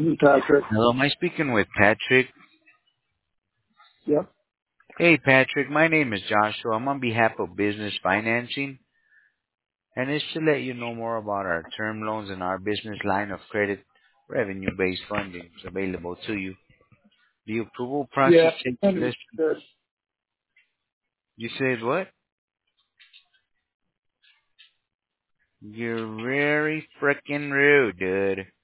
Patrick. Hello, am I speaking with Patrick? Yep. Hey, Patrick, my name is Joshua. I'm on behalf of Business Financing, and it's to let you know more about our term loans and our business line of credit revenue-based funding is available to you. The approval Yeah. process takes less. Understood. You said what? You're very frickin' rude, dude.